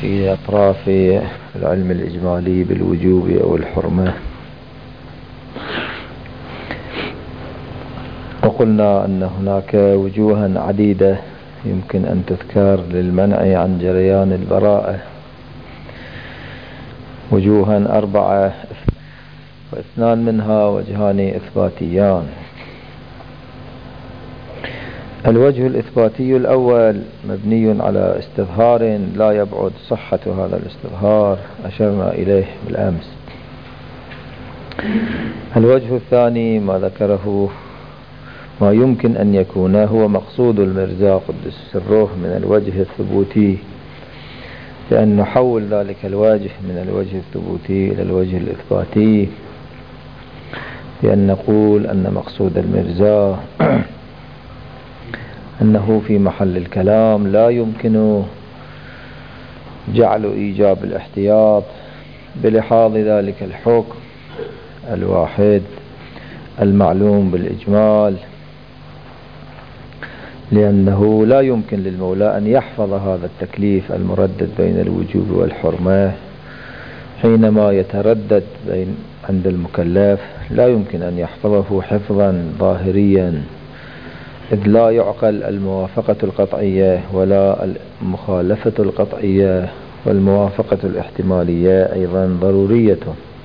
في أطراف العلم الإجمالي بالوجوب أو الحرمة. وقلنا أن هناك وجوها عديدة يمكن أن تذكر للمنع عن جريان البراءة، وجوها 4، واثنان منها وجهان إثباتيان. الوجه الإثباتي الأول مبني على استظهار لا يبعد صحة هذا الاستظهار، أشرنا إليه بالأمس. الوجه الثاني ما ذكره ما يمكن أن يكون هو مقصود المرزا قدس سره من الوجه الثبوتي، لأن نحول ذلك الوجه من الوجه الثبوتي إلى الوجه الإثباتي، بأن نقول أن مقصود المرزا أنه في محل الكلام لا يمكن جعل إيجاب الاحتياط بلحاظ ذلك الحكم الواحد المعلوم بالإجمال، لأنه لا يمكن للمولى أن يحفظ هذا التكليف المردد بين الوجوب والحرمة حينما يتردد عند المكلف، لا يمكن أن يحفظه حفظا ظاهريا، إذ لا يعقل الموافقة القطعية ولا المخالفة القطعية، والموافقة الاحتمالية أيضا ضرورية.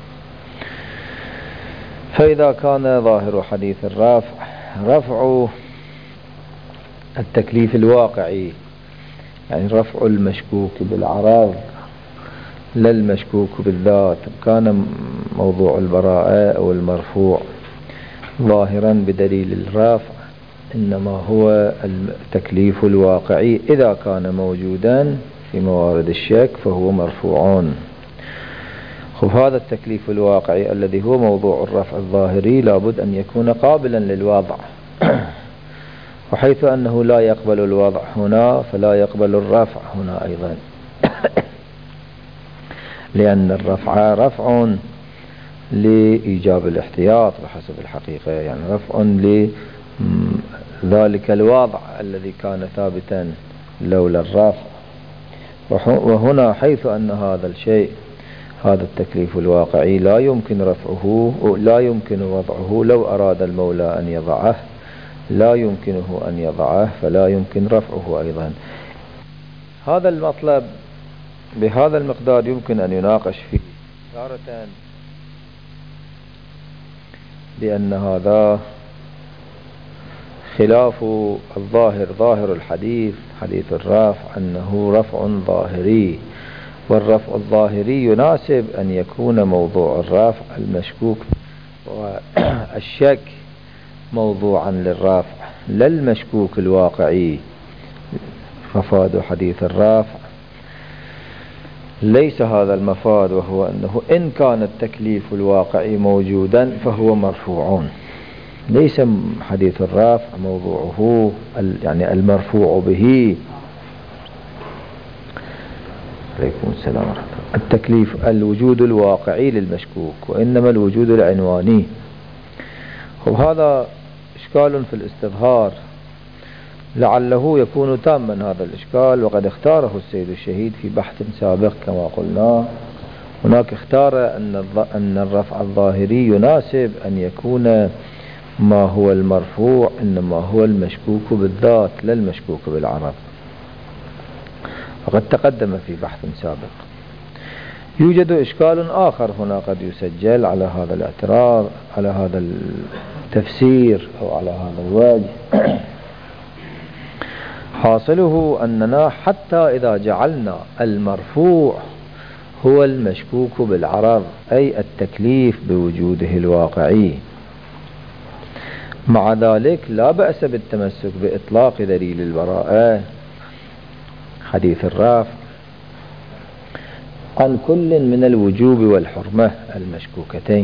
فإذا كان ظاهر حديث الرفع رفع التكليف الواقعي، يعني رفع المشكوك بالعرض لا المشكوك بالذات، كان موضوع البراءة أو المرفوع ظاهرا بدليل الرفع، إنما هو التكليف الواقعي إذا كان موجودا في موارد الشك فهو مرفوع. هذا التكليف الواقعي الذي هو موضوع الرفع الظاهري لابد أن يكون قابلا للوضع، وحيث أنه لا يقبل الوضع هنا فلا يقبل الرفع هنا أيضا، لأن الرفع رفع لإيجاب الاحتياط بحسب الحقيقة، يعني رفع لذلك الوضع الذي كان ثابتا لولا الرفع. وهنا حيث أن هذا الشيء هذا التكليف الواقعي لا يمكن رفعه لا يمكن وضعه، لو أراد المولى أن يضعه لا يمكنه أن يضعه، فلا يمكن رفعه أيضا. هذا المطلب بهذا المقدار يمكن أن يناقش فيه تارة بأن هذا خلاف الظاهر، ظاهر الحديث حديث الرفع أنه رفع ظاهري، والرفع الظاهري يناسب أن يكون موضوع الرفع المشكوك والشك موضوعا للرفع لا المشكوك الواقعي. مفاد حديث الرفع ليس هذا المفاد، وهو أنه إن كان التكليف الواقعي موجودا فهو مرفوع، ليس حديث الرفع موضوعه يعني المرفوع به. عليكم السلام ورحمة الله. التكليف الوجود الواقعي للمشكوك، وإنما الوجود العنواني. وهذا إشكال في الاستظهار لعله يكون تاما هذا الإشكال، وقد اختاره السيد الشهيد في بحث سابق كما قلنا. هناك اختار أن الرفع الظاهري يناسب أن يكون ما هو المرفوع إنما هو المشكوك بالذات لا المشكوك بالعرض، وقد تقدم في بحث سابق. يوجد إشكال آخر هنا قد يسجل على هذا الاعتراض، على هذا التفسير أو على هذا الوجه. حاصله أننا حتى إذا جعلنا المرفوع هو المشكوك بالعرض، أي التكليف بوجوده الواقعي، مع ذلك لا بأس بالتمسك بإطلاق دليل البراءة حديث الرفع عن كل من الوجوب والحرمة المشكوكتين.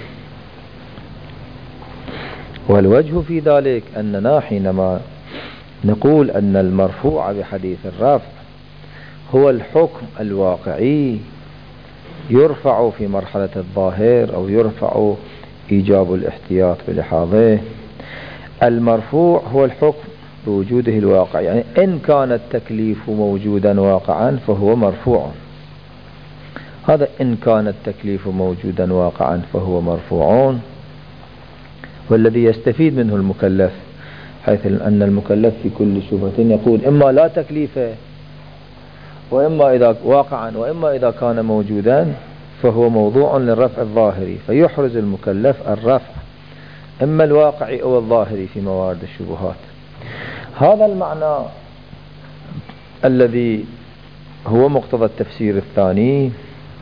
والوجه في ذلك أننا حينما نقول أن المرفوع بحديث الرفع هو الحكم الواقعي يرفع في مرحلة الظاهر أو يرفع إيجاب الاحتياط بلحاظه، المرفوع هو الحكم بوجوده الواقع، يعني إن كان التكليف موجودا واقعا فهو مرفوع. هذا إن كان التكليف موجودا واقعا فهو مرفوع، والذي يستفيد منه المكلف، حيث أن المكلف في كل شبهة يقول إما لا تكليف وإما إذا واقعا وإما إذا كان موجودا فهو موضوع للرفع الظاهري، فيحرز المكلف الرفع إما الواقعي أو الظاهري في موارد الشبهات. هذا المعنى الذي هو مقتضى التفسير الثاني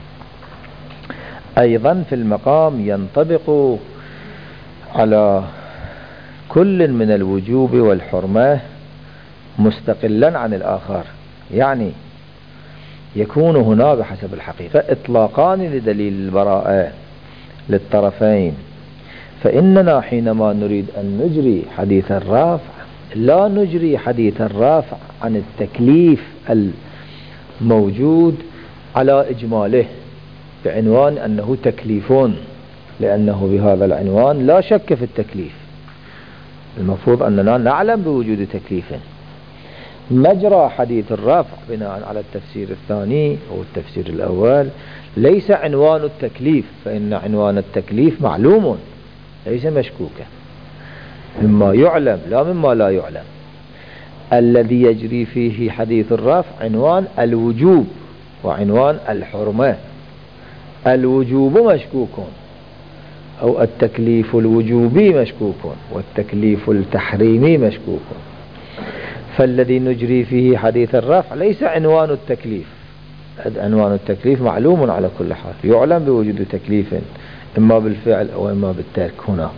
أيضا في المقام ينطبق على كل من الوجوب والحرمة مستقلا عن الآخر، يعني يكون هنا بحسب الحقيقة إطلاقان لدليل البراءة للطرفين. فإننا حينما نريد أن نجري حديث الرافع لا نجري حديث الرافع عن التكليف الموجود على إجماله بعنوان أنه تكليفون، لأنه بهذا العنوان لا شك في التكليف، المفروض أننا نعلم بوجود تكليف. مجرى حديث الرافع بناء على التفسير الثاني أو التفسير الأول ليس عنوان التكليف، فإن عنوان التكليف معلوم ليس مشكوكا، مما يعلم لا مما لا يعلم. الذي يجري فيه حديث الرافع عنوان الوجوب وعنوان الحرمة. الوجوب مشكوك أو التكليف الوجوبي مشكوك والتكليف التحريمي مشكوك، فالذي نجري فيه حديث الرفع ليس عنوان التكليف، عنوان التكليف معلوم على كل حال، يعلم بوجود تكليف إما بالفعل أو إما بالترك. هنا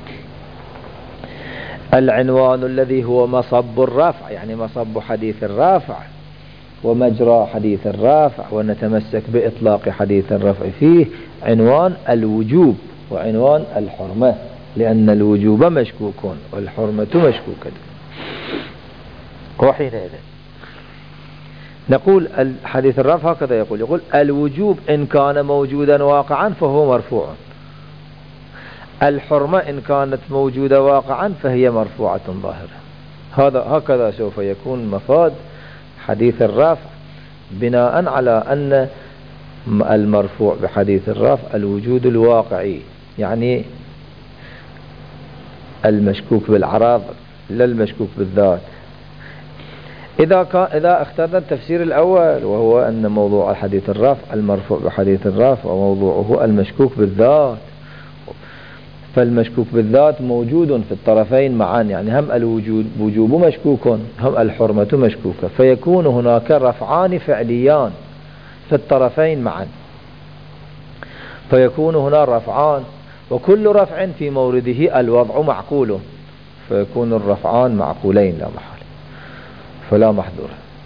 العنوان الذي هو مصب الرفع، يعني مصب حديث الرافع ومجرى حديث الرافع، ونتمسك بإطلاق حديث الرفع فيه عنوان الوجوب وعنوان الحرمة، لأن الوجوب مشكوك والحرمة مشكوكة. وحينئذ نقول حديث الرفع هكذا يقول الوجوب إن كان موجودا واقعا فهو مرفوع، الحرمة إن كانت موجودة واقعا فهي مرفوعة ظاهرة. هكذا سوف يكون مفاد حديث الرفع، بناء على أن المرفوع بحديث الرفع الوجود الواقعي، يعني المشكوك بالعراض لا المشكوك بالذات. إذا اخترنا التفسير الأول وهو أن موضوع حديث الرفع المرفوع بحديث الرفع وموضوعه المشكوك بالذات، فالمشكوك بالذات موجود في الطرفين معا، يعني هم الوجوب مشكوك هم الحرمة مشكوكة، فيكون هناك رفعان فعليان في الطرفين معا، فيكون هنا رفعان وكل رفع في مورده الوضع معقول، فيكون الرفعان معقولين لا محال فلا محذور.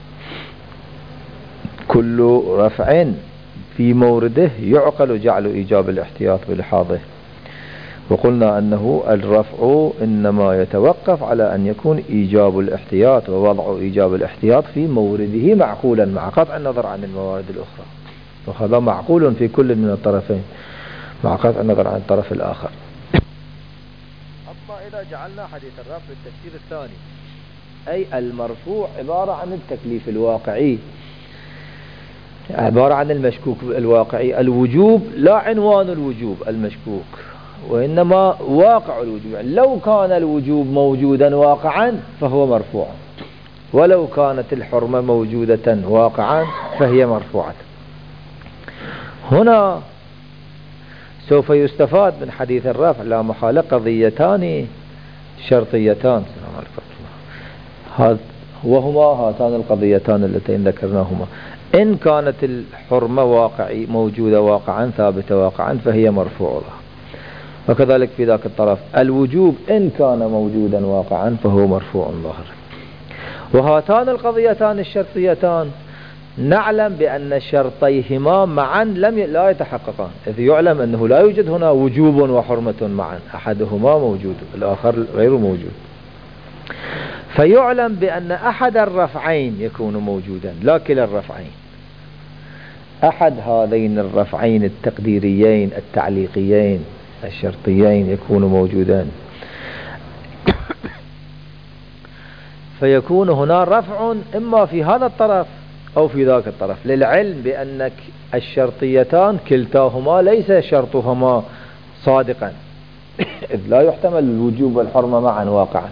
كل رفع في مورده يعقل جعل إيجاب الاحتياط بلحاظه. وقلنا أنه الرفع إنما يتوقف على أن يكون إيجاب الاحتياط ووضع إيجاب الاحتياط في مورده معقولا مع قطع النظر عن الموارد الأخرى، وهذا معقول في كل من الطرفين مع قطع النظر عن الطرف الآخر. أما إذا جعلنا حديث الرفع بالتفسير الثاني، أي المرفوع عبارة عن التكليف الواقعي، عبارة عن المشكوك الواقعي، الوجوب لا عنوان الوجوب المشكوك وإنما واقع الوجوب، يعني لو كان الوجوب موجودا واقعا فهو مرفوع، ولو كانت الحرمة موجودة واقعا فهي مرفوعة. هنا سوف يستفاد من حديث الرفع لا محالة قضيتان شرطيتان وهما هاتان القضيتان اللتين ذكرناهما. إن كانت الحرمة واقعي موجودة واقعا ثابتة واقعا فهي مرفوعة، وكذلك في ذاك الطرف الوجوب إن كان موجودا واقعا فهو مرفوع ظاهر. وهاتان القضيتان الشرطيتان نعلم بأن شرطيهما معا لا يتحققان، إذ يعلم أنه لا يوجد هنا وجوب وحرمة معا، أحدهما موجود الآخر غير موجود، فيعلم بأن أحد الرفعين يكون موجودا لا كلا الرفعين، أحد هذين الرفعين التقديريين التعليقيين الشرطيين يكون موجودان. فيكون هنا رفع إما في هذا الطرف أو في ذاك الطرف، للعلم بأن الشرطيتان كلتاهما ليس شرطهما صادقا، إذ لا يحتمل الوجوب والحرمة معا واقعا،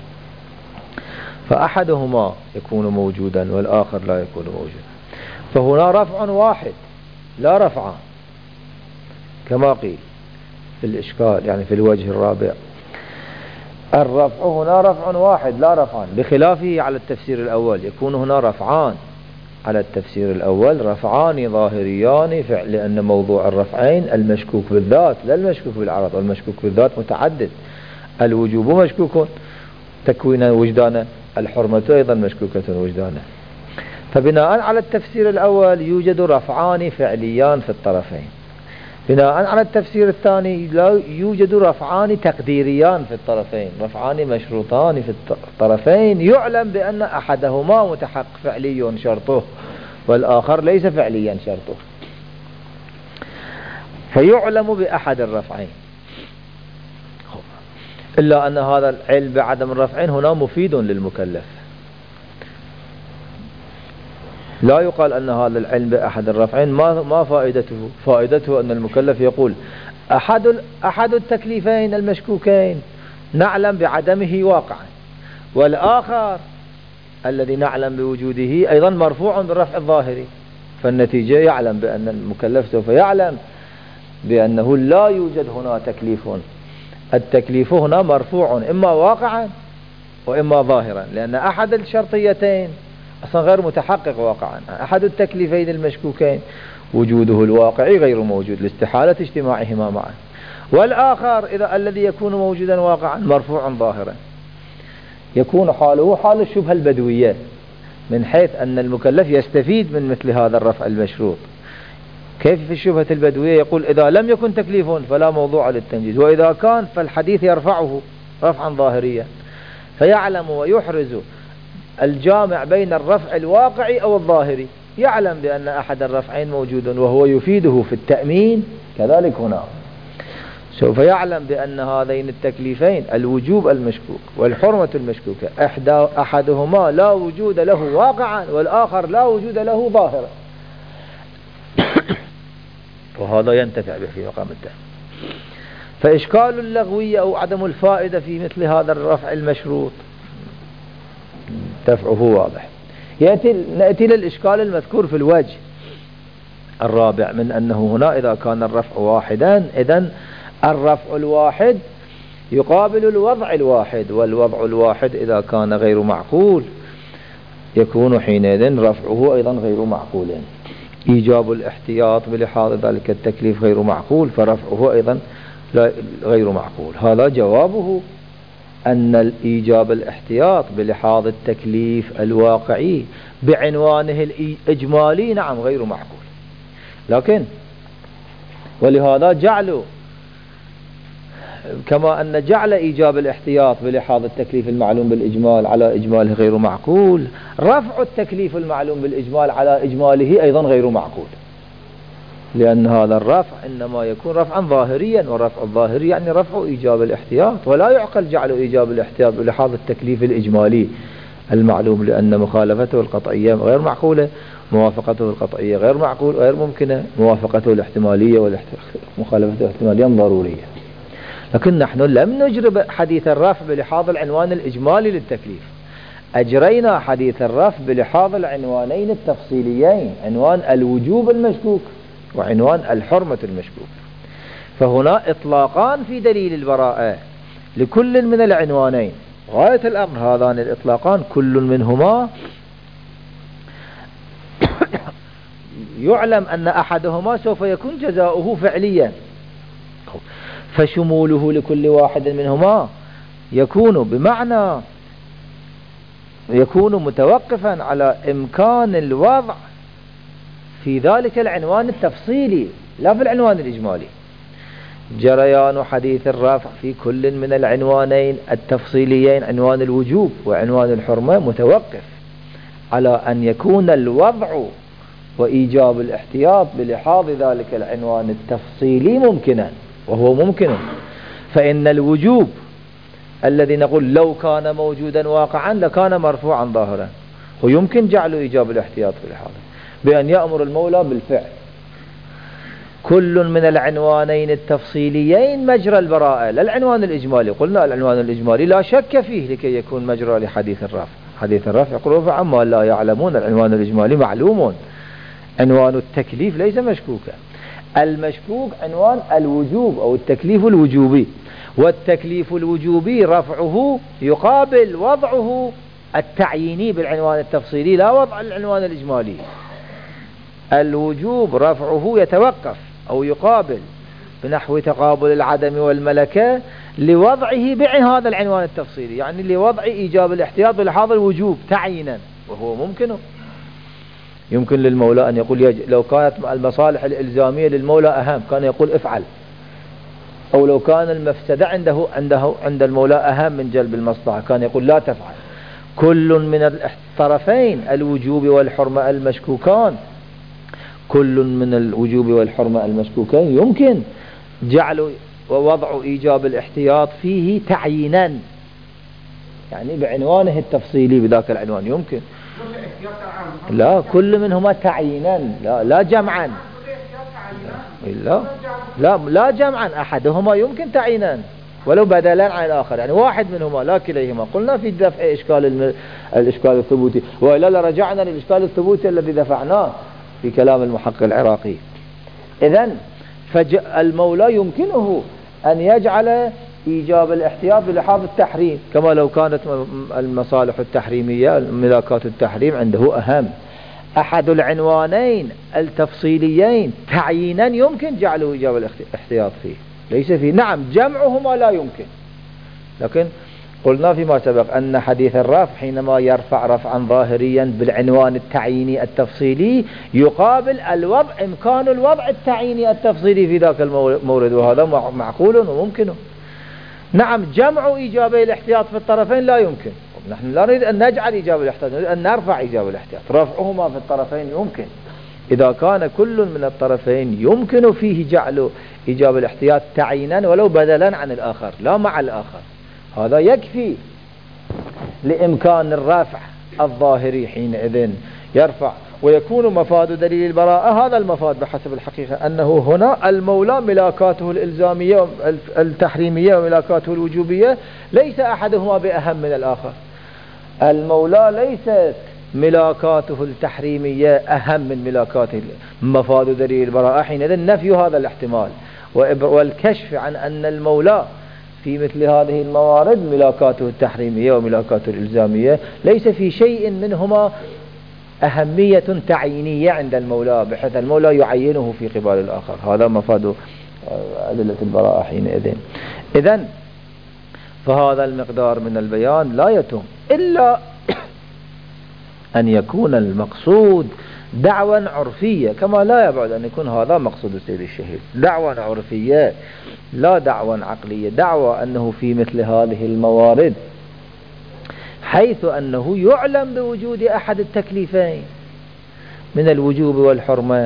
فأحدهما يكون موجودا والآخر لا يكون موجودا، فهنا رفع واحد لا رفعان كما قيل في الإشكال، يعني في الوجه الرابع الرفع هنا رفع واحد لا رفعان، بخلافه على التفسير الأول يكون هنا رفعان. على التفسير الأول رفعان ظاهريان فعل، لأن موضوع الرفعين المشكوك بالذات لا المشكوك بالعرض، والمشكوك بالذات متعدد، الوجوب مشكوك تكوينا وجدانا، الحرمة أيضا مشكوكة وجدانا. فبناء على التفسير الأول يوجد رفعان فعليان في الطرفين، بناء على التفسير الثاني لا يوجد رفعان تقديريان في الطرفين، رفعان مشروطان في الطرفين، يعلم بأن أحدهما متحقق فعلي شرطه والآخر ليس فعليا شرطه، فيعلم بأحد الرفعين. إلا أن هذا العلم بعدم الرفعين هنا مفيد للمكلف، لا يقال أن هذا العلم بأحد الرفعين ما فائدته، فائدته أن المكلف يقول أحد التكليفين المشكوكين نعلم بعدمه واقعا، والآخر الذي نعلم بوجوده أيضا مرفوع بالرفع الظاهري، فالنتيجة يعلم بأن المكلف سوف يعلم بأنه لا يوجد هنا تكليف، التكليف هنا مرفوع إما واقعا وإما ظاهرا، لأن أحد الشرطيتين أصلا غير متحقق واقعا، أحد التكليفين المشكوكين وجوده الواقعي غير موجود لاستحالة اجتماعهما معا، والآخر إذا الذي يكون موجودا واقعا مرفوع ظاهرا، يكون حاله حال الشبهة البدوية، من حيث أن المكلف يستفيد من مثل هذا الرفع المشروط. كيف في الشبهة البدوية يقول إذا لم يكن تكليف فلا موضوع للتنجيز، وإذا كان فالحديث يرفعه رفعا ظاهريا، فيعلم ويحرز الجامع بين الرفع الواقعي أو الظاهري، يعلم بأن أحد الرفعين موجود وهو يفيده في التأمين، كذلك هنا سوف يعلم بأن هذين التكليفين الوجوب المشكوك والحرمة المشكوكة أحدهما لا وجود له واقعا والآخر لا وجود له ظاهرا، وهذا ينتفع به في مقام الدفع. فإشكال اللغوية أو عدم الفائدة في مثل هذا الرفع المشروط دفعه واضح. نأتي للإشكال المذكور في الوجه الرابع من أنه هنا إذا كان الرفع واحدا إذن الرفع الواحد يقابل الوضع الواحد، والوضع الواحد إذا كان غير معقول يكون حينئذ رفعه أيضا غير معقول، إيجاب الاحتياط بلحاظ ذلك التكليف غير معقول، فرفعه أيضا غير معقول. هذا جوابه أن الإيجاب الاحتياط بلحاظ التكليف الواقعي بعنوانه الإجمالي نعم غير معقول، لكن ولهذا جعلوا كما أن جعل إيجاب الاحتياط بلحاظ التكليف المعلوم بالإجمال على إجماله غير معقول، رفع التكليف المعلوم بالإجمال على إجماله أيضا غير معقول، لأن هذا الرفع إنما يكون رفعا ظاهريا، والرفع الظاهري يعني رفع إيجاب الاحتياط، ولا يعقل جعل إيجاب الاحتياط بلحاظ التكليف الإجمالي المعلوم، لأن مخالفته القطعية غير معقولة، موافقته القطعية غير معقول غير ممكنة، موافقته الاحتمالية ومخالفته الاحتمالية ضرورية. لكن نحن لم نجرب حديث الرفع بلحاظ العنوان الإجمالي للتكليف، أجرينا حديث الرفع بلحاظ العنوانين التفصيليين، عنوان الوجوب المشكوك وعنوان الحرمة المشكوك، فهنا إطلاقان في دليل البراءة لكل من العنوانين، غاية الأمر هذان الإطلاقان كل منهما يعلم أن أحدهما سوف يكون جزاؤه فعليا، فشموله لكل واحد منهما يكون متوقفا على إمكان الوضع في ذلك العنوان التفصيلي لا في العنوان الإجمالي. جريان حديث الرفع في كل من العنوانين التفصيليين عنوان الوجوب وعنوان الحرمة متوقف على أن يكون الوضع وإيجاب الاحتياط بلحاظ ذلك العنوان التفصيلي ممكنا، وهو ممكن، فإن الوجوب الذي نقول لو كان موجودا واقعا لكان مرفوعا ظاهرا، ويمكن جعل إيجاب الاحتياط في الحاضر بأن يأمر المولى بالفعل. كل من العنوانين التفصيليين مجرى البراءة، لا العنوان الإجمالي. قلنا العنوان الإجمالي لا شك فيه لكي يكون مجرى لحديث الرفع. حديث الرفع يقول عما لا يعلمون. العنوان الإجمالي معلوم. عنوان التكليف ليس مشكوكا. المشكوك عنوان الوجوب أو التكليف الوجوبي، والتكليف الوجوبي رفعه يقابل وضعه التعييني بالعنوان التفصيلي، لا وضع العنوان الإجمالي. الوجوب رفعه يتوقف أو يقابل بنحو تقابل العدم والملكة لوضعه هذا العنوان التفصيلي، يعني لوضع إيجاب الاحتياط بالحاضر الوجوب تعيينا، وهو ممكنه. يمكن للمولى أن يقول لو كانت المصالح الإلزامية للمولى أهم كان يقول افعل، أو لو كان المفسدة عند المولى أهم من جلب المصلحة كان يقول لا تفعل. كل من الطرفين الوجوب والحرمة المشكوكان، كل من الوجوب والحرمة المشكوكين يمكن جعل ووضع إيجاب الاحتياط فيه تعيينا، يعني بعنوانه التفصيلي بذاك العنوان يمكن. لا كل منهما تعيينا، لا جمعا. لا جمعا، أحدهما يمكن تعيينا ولو بدلا عن الآخر، يعني واحد منهما لا كليهما. قلنا في دفع الإشكال الثبوتي، وإلا لرجعنا للإشكال الثبوتي الذي دفعناه في كلام المحقق العراقي. إذن فالمولى يمكنه أن يجعل إيجاب الاحتياط بلحاظ التحريم، كما لو كانت المصالح التحريمية ملاكات التحريم عنده أهم. أحد العنوانين التفصيليين تعيينا يمكن جعله إيجاب الاحتياط فيه، ليس فيه. نعم جمعهما لا يمكن، لكن قلنا فيما سبق أن حديث الرفع حينما يرفع رفعا ظاهريا بالعنوان التعييني التفصيلي يقابل الوضع إمكان الوضع التعييني التفصيلي في ذاك المورد، وهذا معقول وممكن. نعم جمع إيجابي الاحتياط في الطرفين لا يمكن. نحن لا نريد أن نجعل إيجاب الاحتياط، نريد أن نرفع إيجاب الاحتياط. رفعهما في الطرفين يمكن إذا كان كل من الطرفين يمكن فيه جعل إيجاب الاحتياط تعيينا ولو بدلا عن الآخر لا مع الآخر، هذا يكفي لإمكان الرفع الظاهري. حينئذ يرفع ويكون مفاد دليل البراءة هذا المفاد بحسب الحقيقة، أنه هنا المولى ملاكاته الإلزامية التحريمية وملاكاته الوجوبية ليس أحدهما بأهم من الآخر. المولى ليست ملاكاته التحريمية أهم من ملاكاته مفاد دليل البراءة. حينئذ نفي هذا الاحتمال والكشف عن أن المولى في مثل هذه الموارد ملاكاته التحريمية وملاكاته الإلزامية ليس في شيء منهما أهمية تعيينية عند المولى بحيث المولى يعينه في قبال الآخر. هذا مفاد أدلة البراءة حينئذ. إذن فهذا المقدار من البيان لا يتم إلا أن يكون المقصود دعوى عرفية، كما لا يبعد أن يكون هذا مقصود السيد الشهيد، دعوى عرفية لا دعوى عقلية. دعوى أنه في مثل هذه الموارد حيث أنه يعلم بوجود أحد التكليفين من الوجوب والحرمة،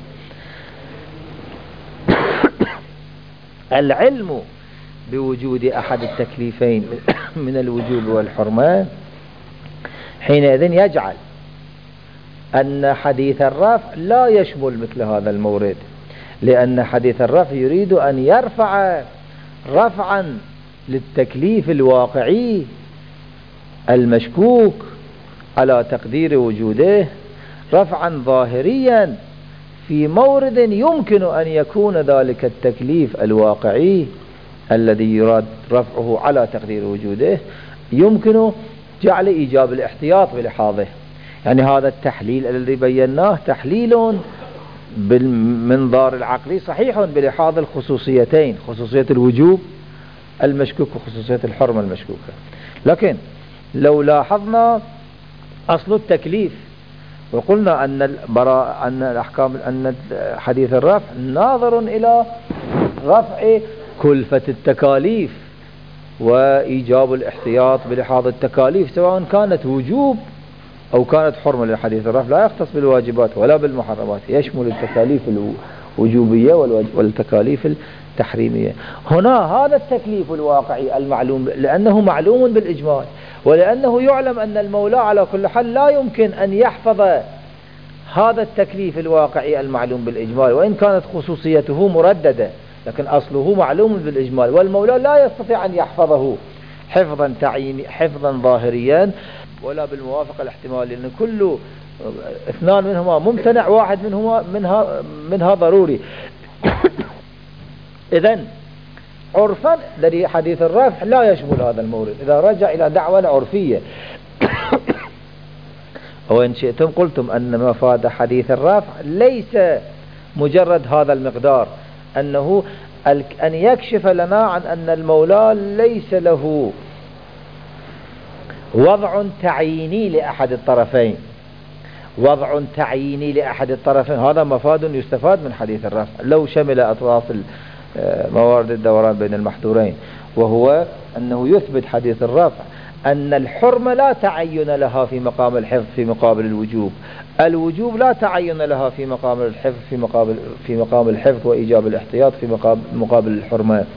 العلم بوجود أحد التكليفين من الوجوب والحرمة حينئذ يجعل أن حديث الرفع لا يشمل مثل هذا المورد، لأن حديث الرفع يريد أن يرفع رفعا للتكليف الواقعي المشكوك على تقدير وجوده رفعا ظاهريا في مورد يمكن أن يكون ذلك التكليف الواقعي الذي يراد رفعه على تقدير وجوده يمكن جعل إيجاب الاحتياط بلحاظه. يعني هذا التحليل الذي بيناه تحليل بالمنظار العقلي صحيح بلحاظ الخصوصيتين، خصوصية الوجوب المشكوك وخصوصية الحرمة المشكوكة. لكن لو لاحظنا أصل التكليف وقلنا أن أن الأحكام أن حديث الرفع ناظر إلى رفع كلفة التكاليف وإيجاب الاحتياط بلحاظ التكاليف سواء كانت وجوب أو كانت حرمة. لحديث الرفع لا يختص بالواجبات ولا بالمحرمات، يشمل التكاليف الوجوبية والتكاليف تحريمية. هنا هذا التكليف الواقعي المعلوم لأنه معلوم بالإجمال، ولأنه يعلم أن المولى على كل حال لا يمكن أن يحفظ هذا التكليف الواقعي المعلوم بالإجمال، وإن كانت خصوصيته مرددة لكن أصله معلوم بالإجمال، والمولى لا يستطيع أن يحفظه حفظا ظاهريا ولا بالموافقة الاحتمالية، لأن كل اثنان منهما ممتنع، واحد منها ضروري. إذن عرفا الذي حديث الرفع لا يشمل هذا المورد إذا رجع إلى دعوة عرفية. وإن شئتم قلتم أن مفاد حديث الرفع ليس مجرد هذا المقدار، أنه أن يكشف لنا عن أن المولى ليس له وضع تعييني لأحد الطرفين، وضع تعييني لأحد الطرفين، هذا مفاد يستفاد من حديث الرفع لو شمل أطراف موارد الدوران بين المحذورين، وهو أنه يثبت حديث الرفع أن الحرمة لا تعين لها في مقام الحفظ في مقابل الوجوب، الوجوب لا تعين لها في مقام الحفظ في مقام الحفظ وإيجاب الاحتياط في مقابل الحرمة،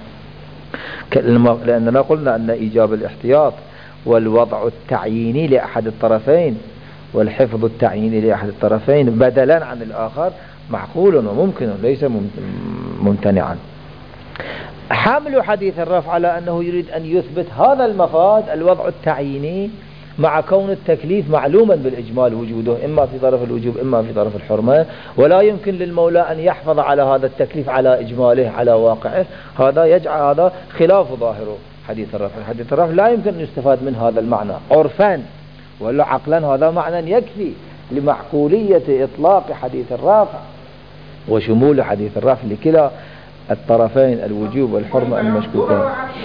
لأننا قلنا أن إيجاب الاحتياط والوضع التعييني لأحد الطرفين والحفظ التعييني لأحد الطرفين بدلا عن الآخر معقول وممكن ليس ممتنعا. حمل حديث الرفع على أنه يريد أن يثبت هذا المفاد الوضع التعييني مع كون التكليف معلوما بالإجمال وجوده إما في طرف الوجوب إما في طرف الحرمة، ولا يمكن للمولى أن يحفظ على هذا التكليف على إجماله على واقعه، هذا يجعل هذا خلاف ظاهره حديث الرفع. حديث الرفع لا يمكن أن يستفاد من هذا المعنى عرفا ولا عقلا، هذا معنى يكفي لمعقولية إطلاق حديث الرفع وشمول حديث الرفع لكلا الطرفين الوجوب والحرمة المشكوكين،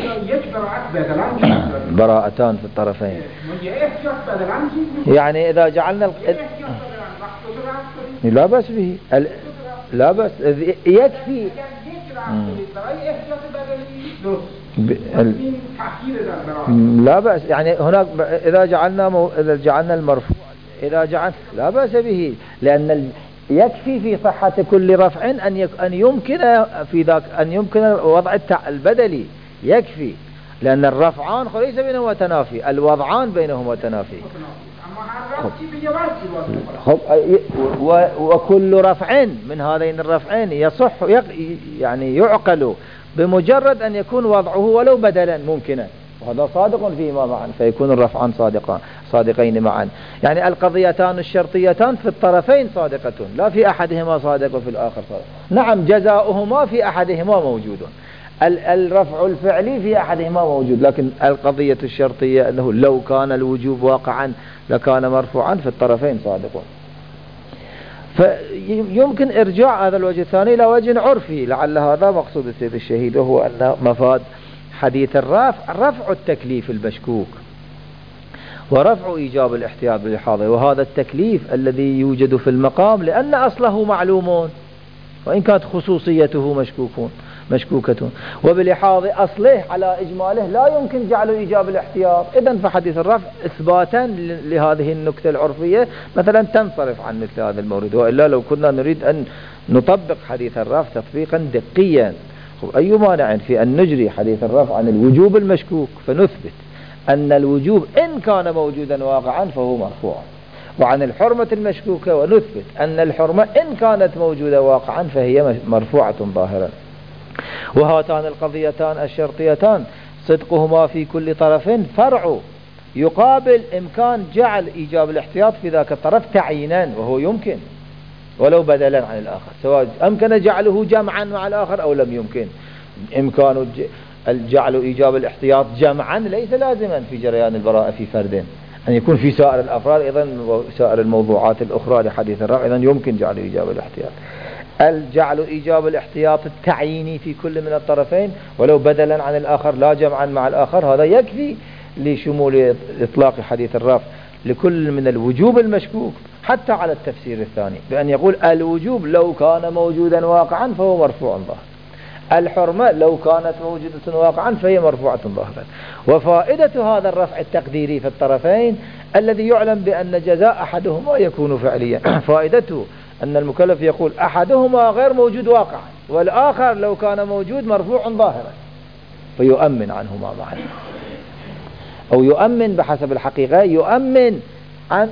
براءتان في الطرفين. يعني إذا جعلنا لا بأس به، لا بأس يكفي لا بأس، يعني هناك إذا جعلنا المرفوع لا بأس به، لأن يكفي في صحة كل رفع أن يمكن وضع البدلي، يكفي، لأن الرفعان ليس بينهما تنافي، الوضعان بينهما تنافي. وكل رفع من هذين الرفعين يصح يعني يعقل بمجرد أن يكون وضعه ولو بدلا ممكنا، وهذا صادق فيما معا، فيكون الرفعان صادقين معا، يعني القضيتان الشرطيتان في الطرفين صادقة، لا في أحدهما صادق وفي الآخر صادق. نعم جزاؤهما في أحدهما موجود، الرفع الفعلي في أحدهما موجود، لكن القضية الشرطية أنه لو كان الوجوب واقعا لكان مرفوعا في الطرفين صادقون. فيمكن إرجاع هذا الوجه الثاني إلى وجه عرفي، لعل هذا مقصود السيد الشهيد، وهو أن مفاد حديث الرفع رفع التكليف المشكوك ورفع إيجاب الاحتياط بالحاضر، وهذا التكليف الذي يوجد في المقام لأن أصله معلوم وإن كانت خصوصيته مشكوكة، وبلحاظ أصله على إجماله لا يمكن جعل إيجاب الاحتياط. إذن فحديث الرفع إثباتا لهذه النكتة العرفية مثلا تنصرف عن مثل هذا المورد، وإلا لو كنا نريد أن نطبق حديث الرفع تطبيقا دقيا أي مانع في أن نجري حديث الرفع عن الوجوب المشكوك فنثبت أن الوجوب إن كان موجودا واقعا فهو مرفوع، وعن الحرمة المشكوكة ونثبت أن الحرمة إن كانت موجودة واقعا فهي مرفوعة ظاهرا. وهاتان القضيتان الشرطيتان صدقهما في كل طرف فرع يقابل إمكان جعل إيجاب الاحتياط في ذاك الطرف تعيينا، وهو يمكن ولو بدلا عن الآخر، سواء أمكن جعله جمعا مع الآخر أو لم يمكن. إمكان الجعل إيجاب الاحتياط جمعا ليس لازما في جريان البراءة في فرد، أن يكون في سائر الأفراد أيضا وسائر الموضوعات الأخرى لحديث الرفع أيضا يمكن جعل إيجاب الاحتياط. الجعل إيجاب الاحتياط التعييني في كل من الطرفين ولو بدلا عن الآخر لا جمعا مع الآخر، هذا يكفي لشمول إطلاق حديث الرفع لكل من الوجوب المشكوك، حتى على التفسير الثاني بأن يقول الوجوب لو كان موجودا واقعا فهو مرفوع ظاهرا، الحرمة لو كانت موجودة واقعا فهي مرفوعة ظاهرا. وفائدة هذا الرفع التقديري في الطرفين الذي يعلم بأن جزاء أحدهما يكون فعليا، فائدته أن المكلف يقول أحدهما غير موجود واقعا والآخر لو كان موجود مرفوع ظاهرا، فيؤمن عنهما معا، أو يؤمن بحسب الحقيقة، يؤمن عن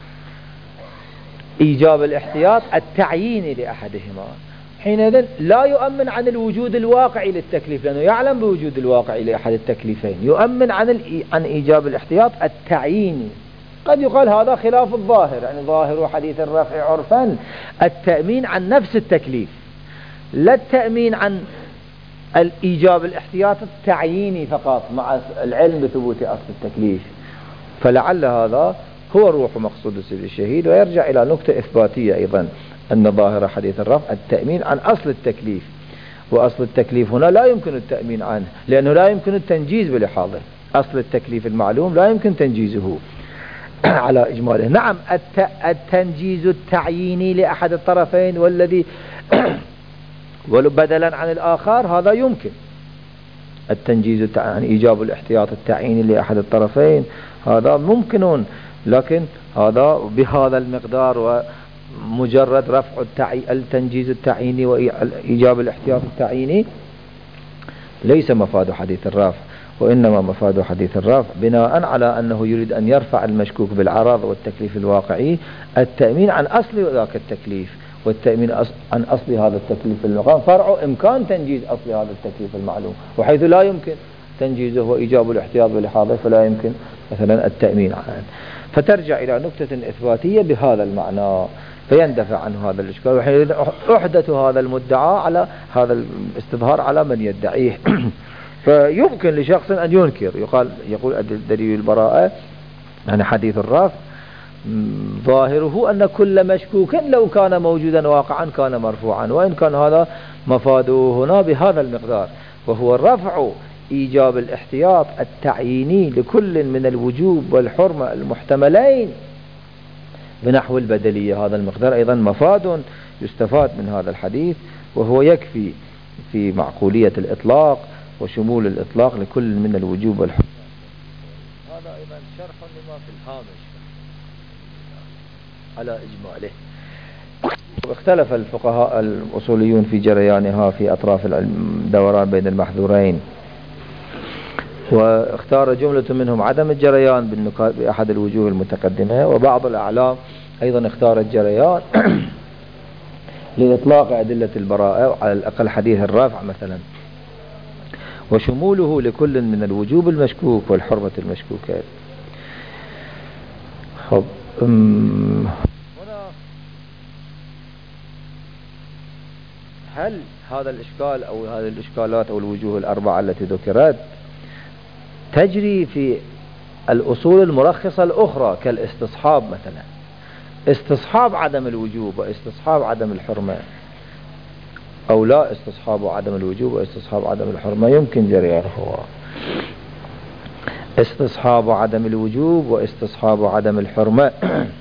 إيجاب الاحتياط التعييني لأحدهما. حينئذ لا يؤمن عن الوجود الواقعي للتكليف، لأنه يعلم بوجود الواقعي لأحد التكليفين، يؤمن عن إيجاب الاحتياط التعييني. قد يقال هذا خلاف الظاهر، يعني ظاهر حديث الرفع عرفا التأمين عن نفس التكليف، لا التأمين عن الإيجاب الاحتياط التعييني فقط مع العلم بثبوت أصل التكليف. فلعل هذا هو روح مقصود السيد الشهيد. ويرجع إلى نقطة إثباتية أيضا، أن ظاهر حديث الرفع التأمين عن أصل التكليف، وأصل التكليف هنا لا يمكن التأمين عنه، لأنه لا يمكن التنجيز بلحاظه. أصل التكليف المعلوم لا يمكن تنجيزه على إجماله. نعم التنجيز التعييني لأحد الطرفين والذي بدلا عن الآخر هذا يمكن. التنجيز عن إيجاب الاحتياط التعييني لأحد الطرفين هذا ممكن، لكن هذا بهذا المقدار ومجرد رفع التنجيز التعييني وإيجاب الاحتياط التعييني ليس مفاد حديث الرافع. وإنما مفاد حديث الرافع بناء على أنه يريد أن يرفع المشكوك بالعرض والتكليف الواقعي التأمين عن أصل ذاك التكليف، والتأمين عن أصل هذا التكليف المقام فرع إمكان تنجيز أصل هذا التكليف المعلوم، وحيث لا يمكن تنجيزه وإيجاب الاحتياط بلحاظه فلا يمكن مثلا التأمين عنه. فترجع إلى نكتة إثباتية بهذا المعنى فيندفع عنه هذا الإشكال. وحين أحدث هذا المدعى على هذا الاستظهار على من يدعيه فيمكن لشخص أن ينكر، يقول دليل البراءة يعني حديث الرافع ظاهره أن كل مشكوك لو كان موجودا واقعا كان مرفوعا، وإن كان هذا مفاده هنا بهذا المقدار، وهو الرفع إيجاب الاحتياط التعييني لكل من الوجوب والحرمة المحتملين بنحو البدلية. هذا المقدار أيضا مفاد يستفاد من هذا الحديث، وهو يكفي في معقولية الإطلاق وشمول الإطلاق لكل من الوجوب والحرمة. هذا أيضا شرح لما في الهامش على إجماله. اختلف الفقهاء الأصوليون في جريانها في أطراف الدوران بين المحذورين، واختار جملة منهم عدم الجريان بأحد الوجوه المتقدمة، وبعض الأعلام أيضا اختار الجريان لإطلاق أدلة البراءة على الأقل حديث الرافع مثلا، وشموله لكل من الوجوب المشكوك والحرمة المشكوكات. هنا هل هذا الإشكال أو هذه الإشكالات أو الوجوه الأربعة التي ذكرت تجري في الأصول المرخصة الأخرى كالاستصحاب مثلا، استصحاب عدم الوجوب واستصحاب عدم الحرمة، أو لا استصحاب عدم الوجوب واستصحاب عدم الحرمة يمكن جريانه. استصحاب عدم الوجوب واستصحاب عدم الحرمة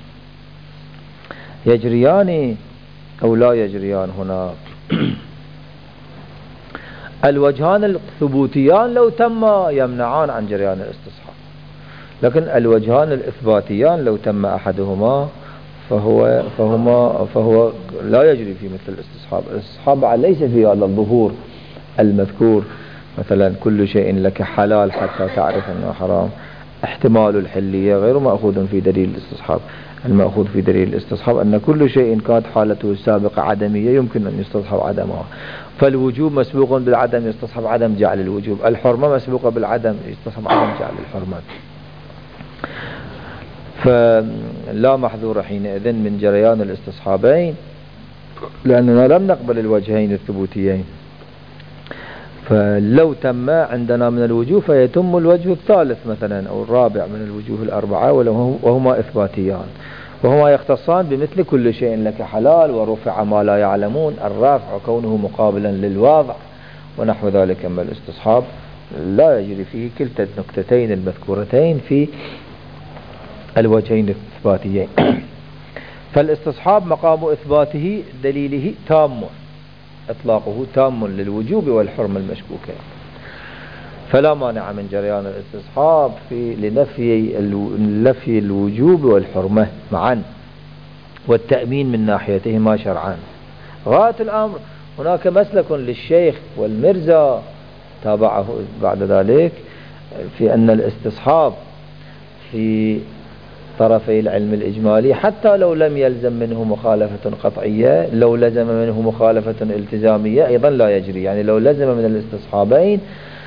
يجريان أو لا يجريان هنا. الوجهان الثبوتيان لو تم يمنعان عن جريان الاستصحاب، لكن الوجهان الإثباتيان لو تم أحدهما فهو لا يجري في مثل الاستصحاب. الاستصحاب ليس في هذا الظهور المذكور، مثلا كل شيء لك حلال حتى تعرف أنه حرام. احتمال الحلية غير مأخوذ في دليل الاستصحاب. المأخوذ في دليل الاستصحاب أن كل شيء كانت حالته السابقة عدمية يمكن أن يستصحب عدمها. فالوجوب مسبوق بالعدم يستصحب عدم جعل الوجوب، الحرمة مسبوقة بالعدم يستصحب عدم جعل الحرمة. فلا محذور حينئذ من جريان الاستصحابين، لأننا لم نقبل الوجهين الثبوتيين. فلو تم عندنا من الوجوه فيتم الوجه الثالث مثلا أو الرابع من الوجوه الأربعة، وهما إثباتيان، وهما يختصان بمثل كل شيء لك حلال ورفع ما لا يعلمون. الرافع كونه مقابلا للواضع ونحو ذلك. أما الاستصحاب لا يجري فيه كلتا النكتتين المذكورتين في الوجهين الإثباتيين. فالاستصحاب مقام إثباته دليله تام، إطلاقه تام للوجوب والحرمة المشكوكة، فلا مانع من جريان الاستصحاب لنفي الوجوب والحرمة معا والتأمين من ناحيتهما شرعا. غاية الأمر هناك مسلك للشيخ والمرزا تابعه بعد ذلك في أن الاستصحاب في طرفي العلم الإجمالي حتى لو لم يلزم منه مخالفة قطعية، لو لزم منه مخالفة التزامية أيضا لا يجري. يعني لو لزم من الاستصحابين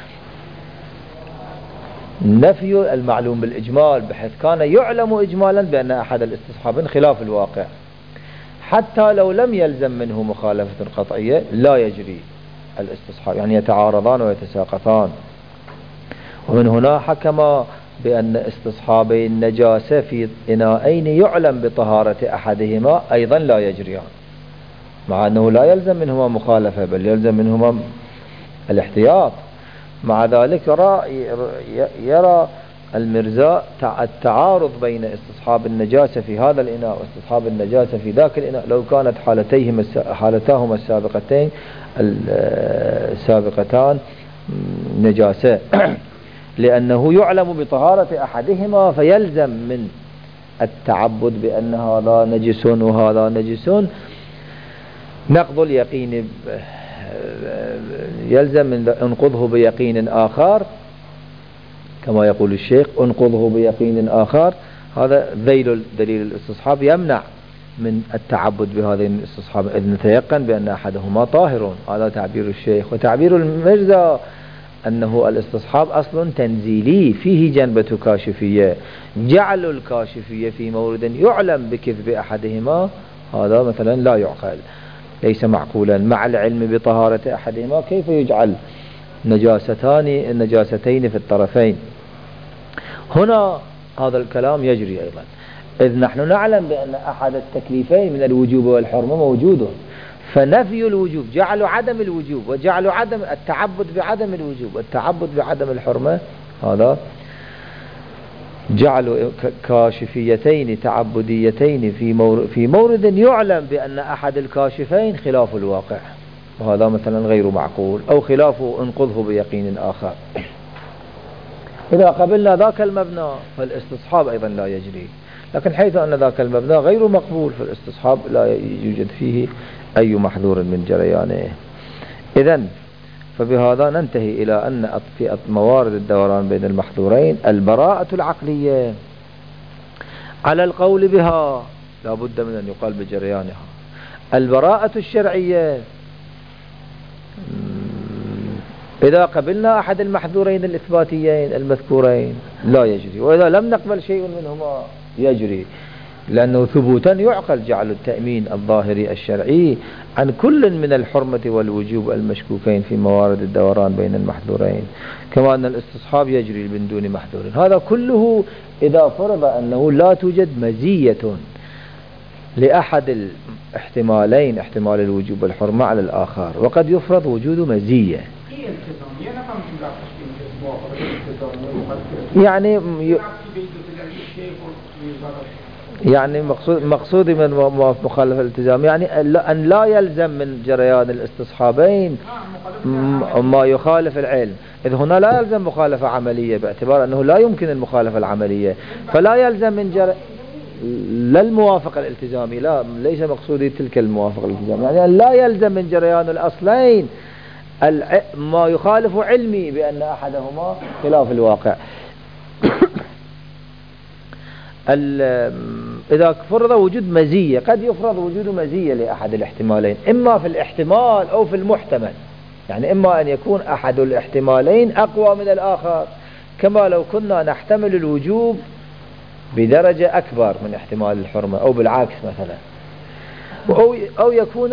نفي المعلوم بالإجمال بحيث كان يعلم إجمالا بأن أحد الاستصحابين خلاف الواقع، حتى لو لم يلزم منه مخالفة قطعية لا يجري الاستصحاب، يعني يتعارضان ويتساقطان. ومن هنا حكم بأن استصحابي النجاسة في إناءين يعلم بطهارة أحدهما أيضا لا يجريان، مع أنه لا يلزم منهما مخالفة بل يلزم منهما الاحتياط. مع ذلك يرى المرزا التعارض بين استصحاب النجاسة في هذا الإناء واستصحاب النجاسة في ذاك الإناء لو كانت حالتاهما السابقتان نجاسة لأنه يعلم بطهارة أحدهما فيلزم من التعبد بأن هذا نجس وهذا نجس نقض اليقين، يلزم من انقضه بيقين آخر كما يقول الشيخ انقضه بيقين آخر. هذا ذيل دليل الاستصحاب يمنع من التعبد بهذين الاستصحاب إذ نتيقن بأن أحدهما طاهر. هذا تعبير الشيخ. وتعبير المرزا أنه الاستصحاب أصل تنزيلي فيه جنبة كاشفية، جعل الكاشفية في مورد يعلم بكذب أحدهما هذا مثلا لا يعقل، ليس معقولا مع العلم بطهارة أحدهما. كيف يجعل النجاستين في الطرفين؟ هنا هذا الكلام يجري أيضا، إذ نحن نعلم بأن أحد التكليفين من الوجوب والحرمة موجود، فنفي الوجوب جعل عدم الوجوب وجعل عدم التعبد بعدم الوجوب والتعبد بعدم الحرمة، هذا جعل كاشفيتين تعبديتين في مورد يعلم بأن أحد الكاشفين خلاف الواقع، وهذا مثلا غير معقول، أو خلافه انقضه بيقين آخر. إذا قبلنا ذاك المبنى فالاستصحاب أيضا لا يجري، لكن حيث أن ذاك المبنى غير مقبول فالاستصحاب لا يوجد فيه أي محذور من جريانه. إذن فبهذا ننتهي إلى أن في موارد الدوران بين المحذورين البراءة العقلية على القول بها لا بد من أن يقال بجريانها، البراءة الشرعية إذا قبلنا أحد المحذورين الإثباتيين المذكورين لا يجري، وإذا لم نقبل شيء منهما يجري، لأنه ثبوتا يعقل جعل التأمين الظاهري الشرعي عن كل من الحرمة والوجوب المشكوكين في موارد الدوران بين المحذورين، كما أن الاستصحاب يجري من دون محذور. هذا كله إذا فرض أنه لا توجد مزية لأحد الاحتمالين، احتمال الوجوب والحرمة على الآخر، وقد يفرض وجود مزية. يعني مقصودي من مخالفة الالتزام يعني أن لا يلزم من جريان الاستصحابين ما يخالف العلم، إذ هنا لا يلزم مخالفة عملية باعتبار أنه لا يمكن المخالفة العملية، فلا يلزم من لا الموافقة الالتزامي، لا ليس مقصودي تلك الموافقة الالتزامي، يعني لا يلزم من جريان الأصلين ما يخالف علمي بأن أحدهما خلاف الواقع. إذا فرض وجود مزية قد يفرض وجود مزية لأحد الاحتمالين، إما في الاحتمال أو في المحتمل، يعني إما أن يكون أحد الاحتمالين أقوى من الآخر، كما لو كنا نحتمل الوجوب بدرجة أكبر من احتمال الحرمة، أو بالعكس مثلا، أو يكون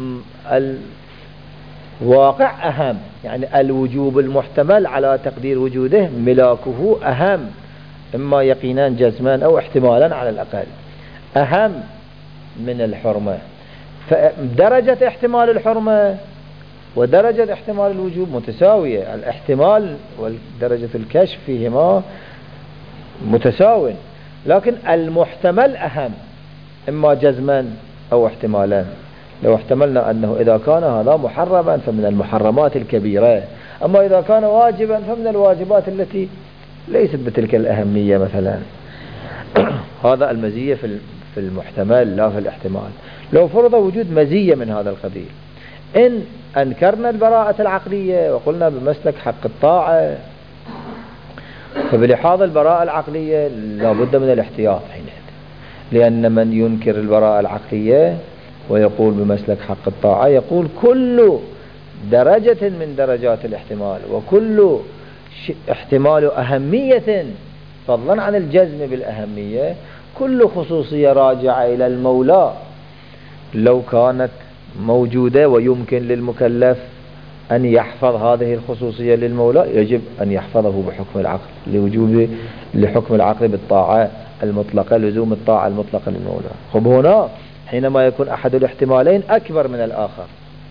الواقع أهم، يعني الوجوب المحتمل على تقدير وجوده ملاكه أهم، إما يقينا جزمان أو احتمالا على الأقل أهم من الحرمة، فدرجة احتمال الحرمة ودرجة احتمال الوجوب متساوية، الاحتمال ودرجة الكشف فيهما متساوي، لكن المحتمل أهم، إما جزما أو احتمالا. لو احتملنا أنه إذا كان هذا محرما فمن المحرمات الكبيرة، أما إذا كان واجبا فمن الواجبات التي ليست بتلك الأهمية مثلا. هذا المزية في المحتمل لا في الاحتمال. لو فرض وجود مزية من هذا القبيل، إن أنكرنا البراءة العقلية وقلنا بمسلك حق الطاعة، فبلحاظ البراءة العقلية لا بد من الاحتياط حينئذ، لأن من ينكر البراءة العقلية ويقول بمسلك حق الطاعة يقول كل درجة من درجات الاحتمال وكل احتمال أهمية فضلا عن الجزم بالأهمية، كل خصوصية راجعة إلى المولى لو كانت موجودة ويمكن للمكلف أن يحفظ هذه الخصوصية للمولى يجب أن يحفظه بحكم العقل لحكم العقل بالطاعة المطلقة، لزوم الطاعة المطلقة للمولى. خب هنا حينما يكون أحد الاحتمالين أكبر من الآخر،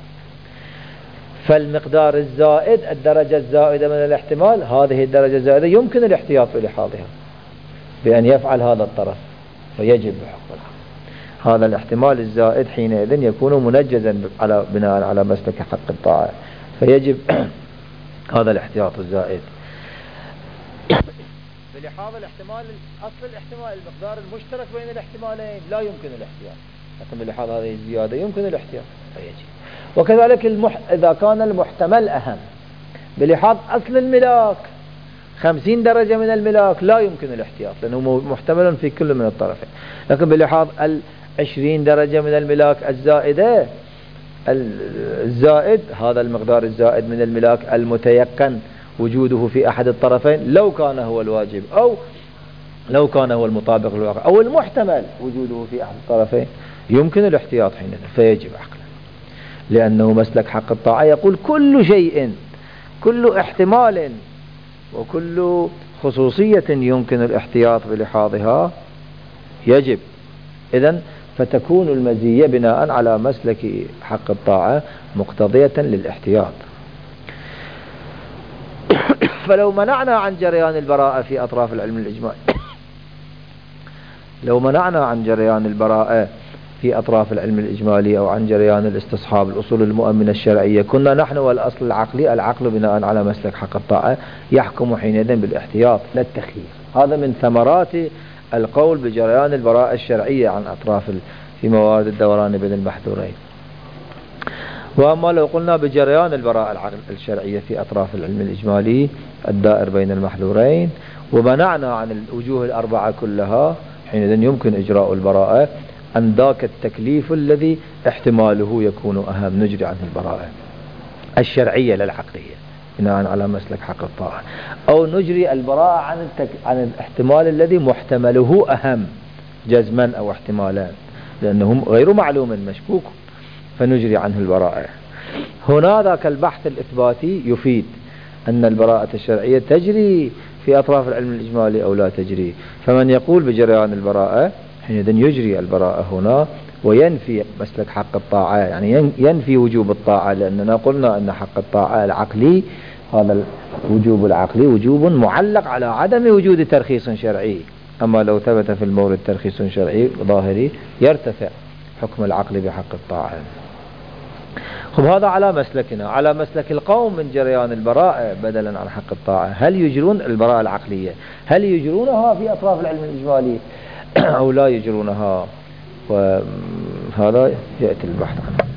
فالمقدار الزائد الدرجة الزائدة من الاحتمال، هذه الدرجة الزائدة يمكن الاحتياط بلحاظها بأن يفعل هذا الطرف فيجب بحكم العقل. هذا الاحتمال الزائد حينئذ يكون منجزا بناء على مسلك حق الطاعة، فيجب هذا الاحتياط الزائد. بلحاظ الاحتمال أصل الاحتمال المقدار المشترك بين الاحتمالين لا يمكن الاحتياط، لكن بلحاظ هذه الزيادة يمكن الاحتياط فيجب. وكذلك إذا كان المحتمل أهم بلحاظ أصل الملاك 50 درجة من الملاك لا يمكن الاحتياط لأنه محتمل في كل من الطرفين، لكن بلحاظ 20 درجة من الملاك الزائدة الزائد هذا المقدار الزائد من الملاك المتيقن وجوده في أحد الطرفين لو كان هو الواجب أو لو كان هو المطابق للواقع أو المحتمل وجوده في أحد الطرفين يمكن الاحتياط حينئذ فيجب عقلا، لأنه مسلك حق الطاعة يقول كل شيء كل احتمال وكل خصوصية يمكن الاحتياط بلحاظها يجب. إذن فتكون المزية بناء على مسلك حق الطاعة مقتضية للاحتياط. فلو منعنا عن جريان البراءة في أطراف العلم الإجمالي لو منعنا عن جريان البراءة في أطراف العلم الإجمالي أو عن جريان الاستصحاب الأصول المؤمنة الشرعية كنا نحن والأصل العقلي العقل بناء على مسلك حق الطاعة يحكم حينئذ بالاحتياط لا التخيير. هذا من ثمرات القول بجريان البراءة الشرعية عن أطراف في موارد الدوران بين المحذورين. وأما لو قلنا بجريان البراءة الشرعية في أطراف العلم الإجمالي الدائر بين المحذورين ومنعنا عن الوجوه الأربعة كلها حينئذ يمكن إجراء البراءة عن ذاك التكليف الذي احتماله يكون أهم نجري عنه البراءة الشرعية للعقلية بناء على مسلك حق الطاعة، أو نجري البراءة عن الاحتمال الذي محتمله أهم جزما أو احتمالان لأنهم غير معلوم مشكوك فنجري عنه البراءة. هنا ذاك البحث الإثباتي يفيد أن البراءة الشرعية تجري في أطراف العلم الإجمالي أو لا تجري، فمن يقول بجريان البراءة حينئذ يجري البراءة هنا وينفي مسلك حق الطاعة، يعني ينفي وجوب الطاعة، لأننا قلنا أن حق الطاعة العقلي هذا الوجوب العقلي وجوب معلق على عدم وجود ترخيص شرعي، أما لو ثبت في المورد ترخيص شرعي ظاهري يرتفع حكم العقل بحق الطاعة. خب هذا على مسلكنا. على مسلك القوم من جريان البراءة بدلا عن حق الطاعة هل يجرون البراءة العقلية هل يجرونها في أطراف العلم الإجمالي أو لا يجرونها؟ وهذا يأتي البحث عنه.